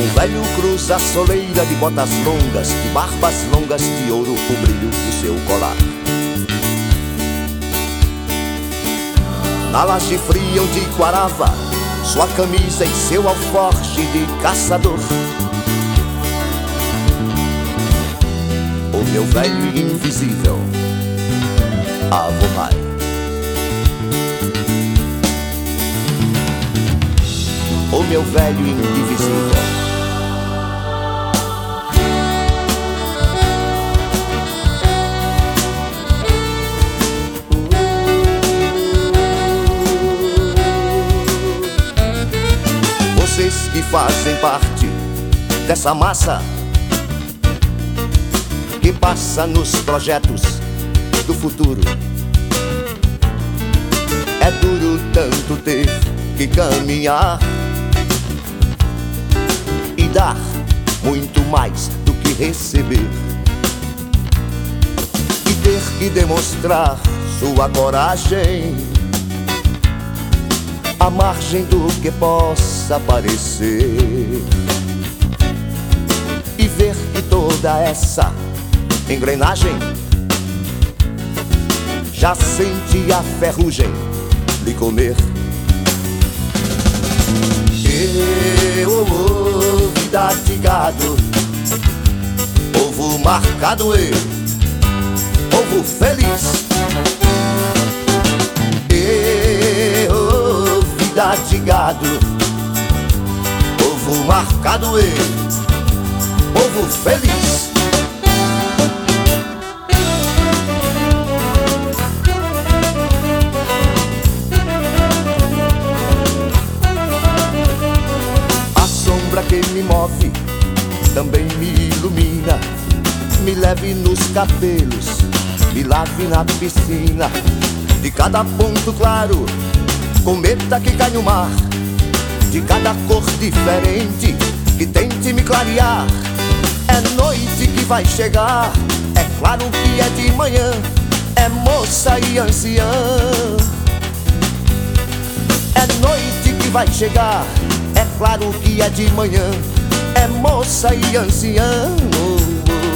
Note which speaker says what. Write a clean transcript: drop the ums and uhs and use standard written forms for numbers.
Speaker 1: Um velho cruza a soleira de botas longas, de barbas longas de ouro o brilho do seu colar. Na laje fria onde quarava sua camisa e seu alforje de caçador, o meu velho e invisível avô pai. O meu velho e indivisível. Vocês que fazem parte dessa massa que passa nos projetos do futuro. É duro tanto ter que caminhar e dar muito mais do que receber, e ter que demonstrar sua coragem à margem do que possa parecer, e ver que toda essa engrenagem já sente a ferrugem lhe comer. Vida de gado, povo marcado e povo feliz. Vida de gado, povo marcado e povo feliz. Que me move, também me ilumina, me leve nos cabelos, me lave na piscina. De cada ponto claro, cometa que cai no mar, de cada cor diferente que tente me clarear. É noite que vai chegar, é claro que é de manhã, é moça e anciã. É noite que vai chegar, é claro que é de manhã, é moça e anciã.